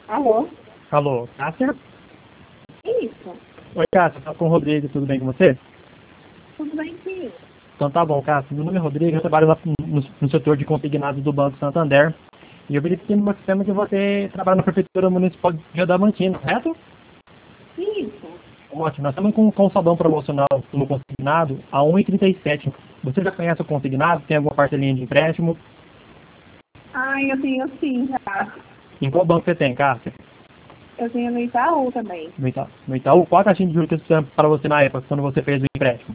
Alô? Alô, Cássia? Isso. Oi, Cássia, tá com o Rodrigo, tudo bem com você? Tudo bem, sim. Então tá bom, Cássia. Meu nome é Rodrigo, eu trabalho lá no setor de consignados do Banco Santander. E eu verifiquei no meu sistema que você trabalha na Prefeitura Municipal de Adamantina, correto? Isso. Ótimo, nós estamos com um salão promocional no consignado a 1,37. Você já conhece o consignado? Tem alguma parcelinha de empréstimo? Ai, eu tenho sim, já. Em qual banco você tem, Cássia? Eu tenho no Itaú também. No Itaú? Qual a taxinha de juros que eles fizeram para você na época, quando você fez o empréstimo?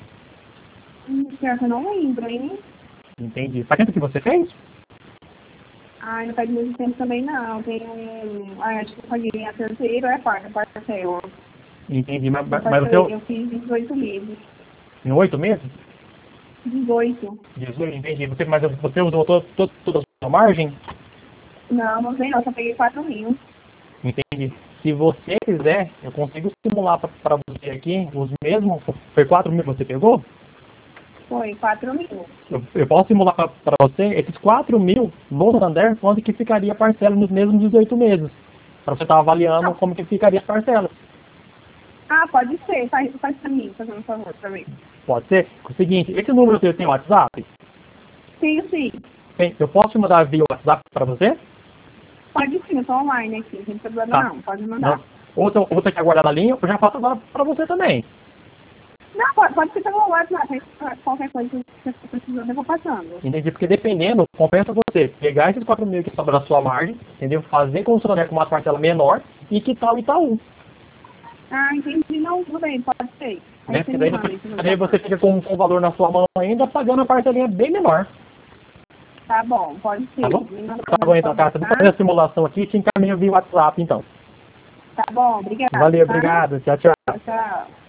Pior que eu não lembro, hein? Entendi. Faz tempo que você fez? Ai, não faz muito tempo também, não. Tem um... Ai, acho que eu paguei a terceira ou é a quarta? Quarta saiu. Entendi, mas você Eu fiz 18 meses. em 8 meses? 18. 18, entendi. Mas você usou toda a sua margem? Não, não sei não, só peguei 4 mil. Entendi. Se você quiser, eu consigo simular para você aqui os mesmos. Foi 4 mil que você pegou? Foi 4 mil. Eu posso simular para você esses 4 mil no Santander, quanto que ficaria a parcela nos mesmos 18 meses. Para você estar avaliando como que ficaria as parcelas. Ah, pode ser. Faz pra mim, fazendo um favor pra mim. Pode ser? É o seguinte, esse número seu tem WhatsApp? Tenho sim. Tem, eu posso te mandar via WhatsApp para você? Pode sim, eu tô online aqui. Não tem problema Tá. não. Pode mandar. Não. Ou você quer guardar na linha, eu já faço agora para você também. Não, pode ser pelo WhatsApp. Qualquer coisa que você for precisando, eu vou passando. Entendi? Porque dependendo, compensa você pegar esses 4 mil que sobra da sua margem, entendeu? Fazer com o Santander com uma parcela menor e quitar o Itaú. Ah, entendi. Não, tudo bem, pode ser. Aí Né? você Porque me daí, manda isso no daí WhatsApp. você fica com o valor na sua mão ainda, pagando a parcelinha bem menor. Tá bom, pode ser. Tá bom? Me manda Tá bom então, Cássio. Vou fazer a simulação aqui e te encaminho via WhatsApp então. Tá bom, obrigada. Valeu, Tá? obrigado. Tchau, tchau. Tchau, tchau.